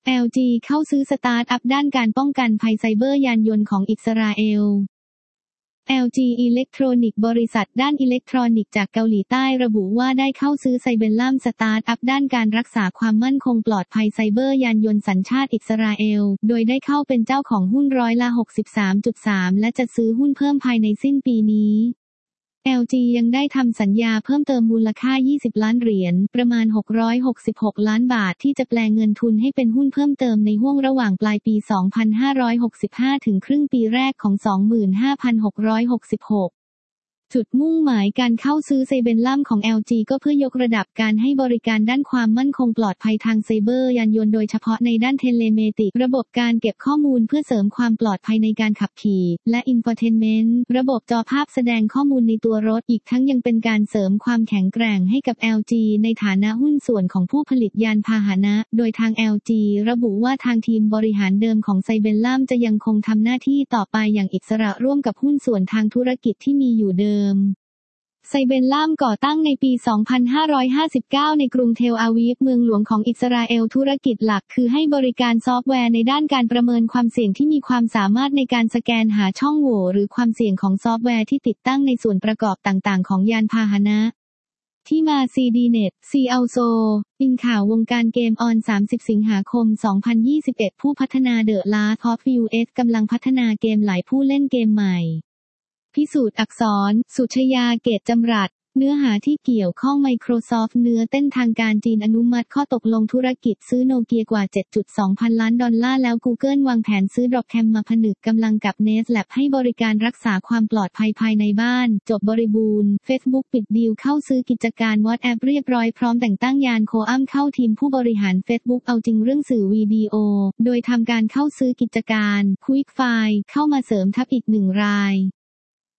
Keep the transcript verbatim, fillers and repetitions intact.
แอล จี เข้าซื้อสตาร์ทอัพด้านการป้องกันภัยไซเบอร์ยานยนต์ของอิสราเอล แอล จี Electronic บริษัทด้านอิเล็กทรอนิกส์จากเกาหลีใต้ระบุว่าได้เข้าซื้อไซเบลลัมสตาร์ทอัพด้านการรักษาความมั่นคงปลอดภัยไซเบอร์ยานยนต์สัญชาติอิสราเอลโดยได้เข้าเป็นเจ้าของหุ้นร้อยละ หกสิบสามจุดสาม และจะซื้อหุ้นเพิ่มภายในสิ้นปีนี้แอล จี ยังได้ทำสัญญาเพิ่มเติมมูลค่ายี่สิบล้านเหรียญประมาณหกร้อยหกสิบหกล้านบาทที่จะแปลงเงินทุนให้เป็นหุ้นเพิ่มเติมในห้วงระหว่างปลายปีสองพันห้าร้อยหกสิบห้าถึงครึ่งปีแรกของสองหมื่นห้าพันหกร้อยหกสิบหกจุดมุ่งหมายการเข้าซื้อไซเบลลัมของ แอล จี ก็เพื่อยกระดับการให้บริการด้านความมั่นคงปลอดภัยทางไซเบอร์ยานยนต์โดยเฉพาะในด้านเทเลเมติกระบบการเก็บข้อมูลเพื่อเสริมความปลอดภัยในการขับขี่และอินโฟเทนเมนต์ระบบจอภาพแสดงข้อมูลในตัวรถอีกทั้งยังเป็นการเสริมความแข็งแกร่งให้กับ แอล จี ในฐานะหุ้นส่วนของผู้ผลิตยานพาหนะโดยทาง แอล จี ระบุว่าทางทีมบริหารเดิมของไซเบลลัมจะยังคงทำหน้าที่ต่อไปอย่างอิสระร่วมกับหุ้นส่วนทางธุรกิจที่มีอยู่เดิมไซเบลลัมก่อตั้งในปี สองพันห้าร้อยห้าสิบเก้า ในกรุงเทลอาวีฟเมืองหลวงของอิสราเอลธุรกิจหลักคือให้บริการซอฟต์แวร์ในด้านการประเมินความเสี่ยงที่มีความสามารถในการสแกนหาช่องโหว่หรือความเสี่ยงของซอฟต์แวร์ที่ติดตั้งในส่วนประกอบต่างๆของยานพาหนะ ที่มา ซี ดี เน็ต ซี อัล โซ อินข่าววงการเกมออน สามสิบ สิงหาคม สองพันยี่สิบเอ็ด ผู้พัฒนา The Last of Us กำลังพัฒนาเกมหลายผู้เล่นเกมใหม่พิสูจน์อักษร สุชยา เกตจำรัดเนื้อหาที่เกี่ยวข้อง Microsoft เนื้อเต้นทางการจีนอนุมัติข้อตกลงธุรกิจซื้อโนเกียกว่า เจ็ดจุดสอง พันล้านดอลลาร์แล้ว Google วางแผนซื้อ Dropcam มาผนึกกำลังกับ Nest Lab ให้บริการรักษาความปลอดภัยภายในบ้านจบบริบูรณ์ Facebook ปิดดีลเข้าซื้อกิจการ WhatsApp เรียบร้อยพร้อมแต่งตั้งยานโคอัมเข้าทีมผู้บริหาร Facebook เอาจริงเรื่องสื่อวิดีโอโดยทำการเข้าซื้อกิจการ Quickfile เข้ามาเสริมทัพอีกหนึ่งราย